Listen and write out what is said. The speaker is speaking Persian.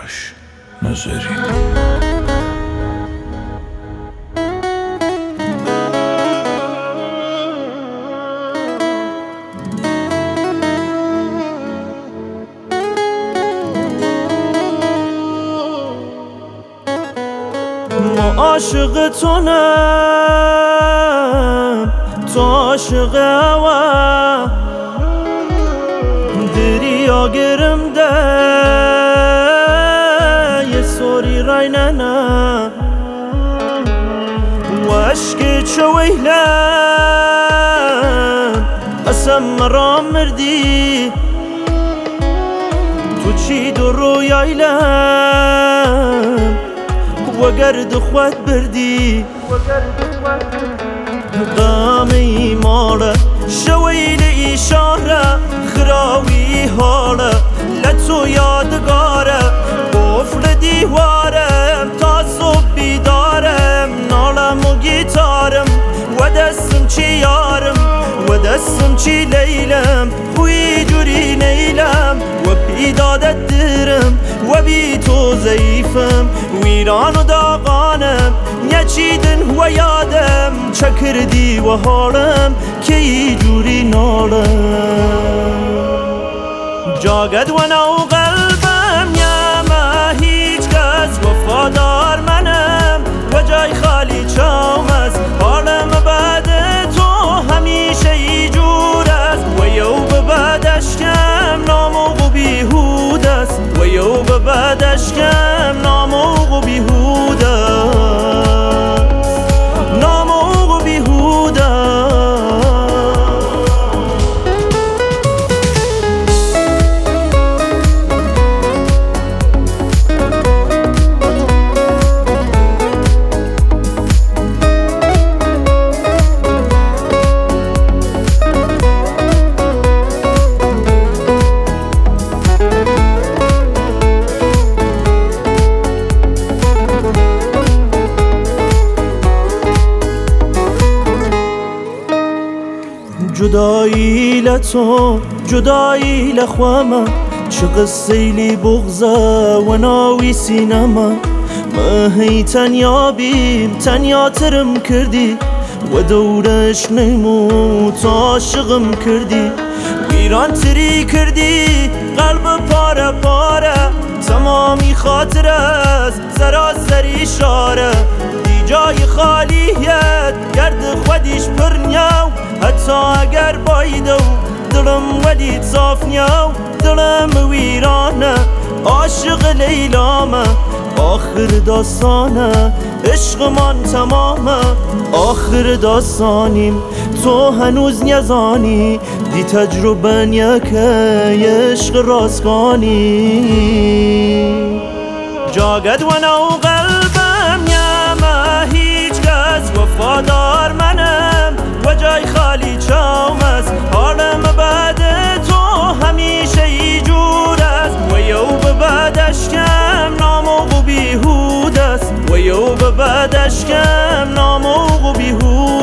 سیاوش نظری. ما عاشق تونم تو عاشق هوا دریا گرم ده یه سوری رای ننا و عشق چویلم قسم مرا مردی تو چی دو رویایلم و گرد خود بردی قامی ماله شویل ایشاره خراوی حاله لتو یادگاره قفل دیوارم تا صبح بیدارم نالم و گیتارم و دستم چی یارم و دستم چی لیلم خوی جوری نیلم و بیدادت درم و بی تو ضعیفم ویران و داغانم نچیدن و یادم چه کردی و حالم که ای جوری نالم جاگد و نو قلبم یما هیچ کس وفادار منم و جای خالی چاوم است حالم بعد تو همیشه ای جور است و یو به بعدش کم ناموق و بیهود است و یو به بعدش کم ناموق و بیهود است ناموق و بیهود است. جدایی لتو جدایی لخوامه چه قصه لی بغضه و ناوی سینما ما هی تنیا بیم تنیا ترم کردی و دورش نیموت عاشقم کردی ویران تری کردی قلب پاره پاره تمامی خاطر است سراسری شاره دی جای خالیت گرد خودیش پر نیاو حتی اگر بایدو دلم ولی صاف نیاو دلم ویرانه عاشق لیلامه آخر داستانه عشق من تمامه آخر داستانیم تو هنوز نیزانی دی تجربه نیکه عشق رازگانی جاگد و نو قلبم یما هیچ کس وفادار منم و جای خالی چاوم است حالم بعد تو همیشه ای جور است و یو به بعدش کم ناموق و بیهود است و یو به بعدش کم ناموق و بیهود